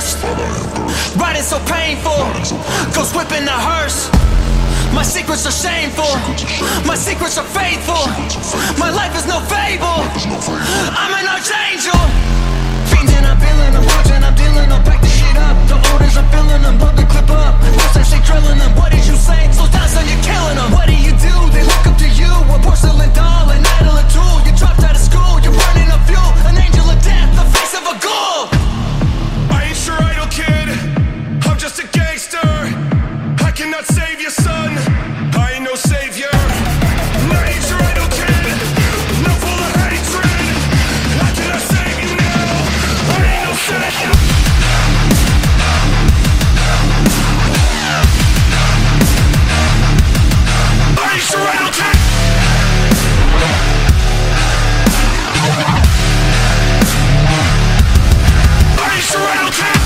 thirst. Riding so painful, ghost whipping the hearse. My secrets are shameful, my secrets are faithful. My life is no fable, I'm an archangel. Fiending, I'm feeling them, watching, I'm dealing them. Back the shit up, the orders, I'm filling them. Load the clip up, first I say drilling them. What did you say? Slow down son, you're killing them. What do? They look up to you, a porcelain doll, an idol, a tool. You dropped out of school, you're burning up fuel. An angel of death, the face of a ghoul. I ain't your idol, kid, I'm just a gangster. I cannot save your son, I ain't no savior. I ain't your idol, kid, not full of hatred. I cannot save you now, I ain't no savior. I ain't your idol, kid. I ain't your idol, kid.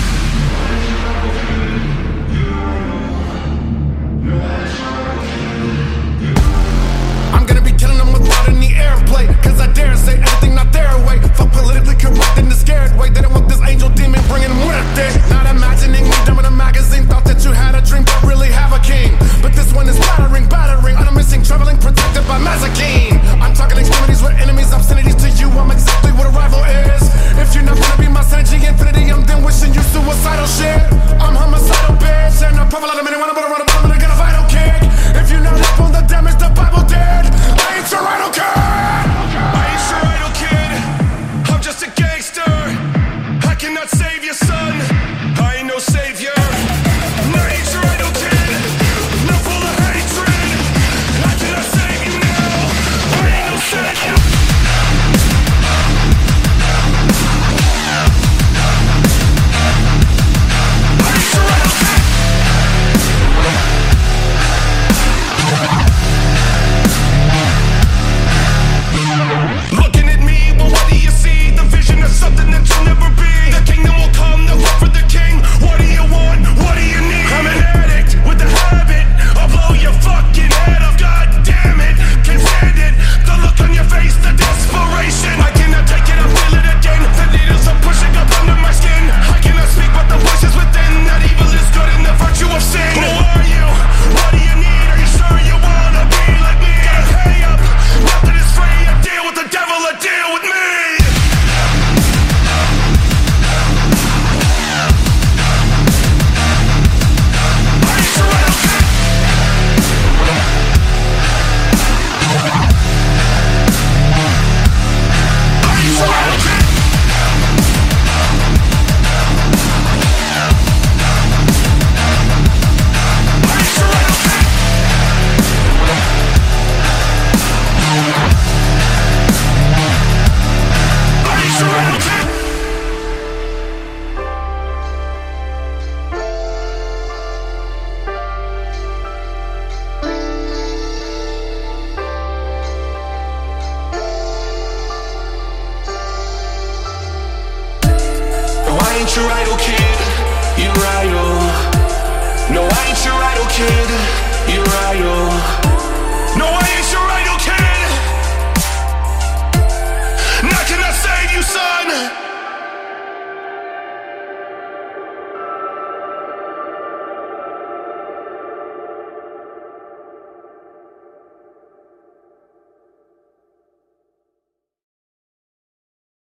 I'm gonna be killing them without any airplay, cause I dare say anything not their way. Fuck politically correct in the scared way. They don't want this angel demon bringing muerte. Not imagining me dumb in a magazine. Thought that you had a dream but really have a king. But this one is battering. On a missing, traveling, protected by Mazakine. I'm talking extremities with enemies, obscenities to you. I'm exactly what a rival is. If you're not gonna be my synergy infinity, I'm then wishing you suicidal shit. I'm homicidal, bitch. And I pop a lot of men wanna put a run up, I'm gonna get a vital kick. If you're not up on the damage, the Bible did. I ain't your idol kid. I ain't your idol kid, I'm just a gangster. I cannot save your son, I ain't no savior. I ain't your idol kid, not full of hatred. I cannot save you now, I ain't no savior. I ain't your idol kid. Looking at me, well what do you see? The vision of something that you'll never be. The kingdom will come, they'll look for the king. What do you want? What do you need? I'm an addict with a habit, I'll blow your fucking head off. God damn it, can't stand it. The look on your face, the desperation. I cannot take it, I feel it again. The needles are pushing up under my skin. I cannot speak but the voices within. That evil is good and the virtue of sin. Who are you? What do you need? Are you sure you wanna be like me? Gotta pay up, nothing is free. I deal with the devil, I deal with me. I ain't your idol kid. I ain't your idol kid. I ain't your idol kid. I ain't your idol kid. No, I ain't your idol kid.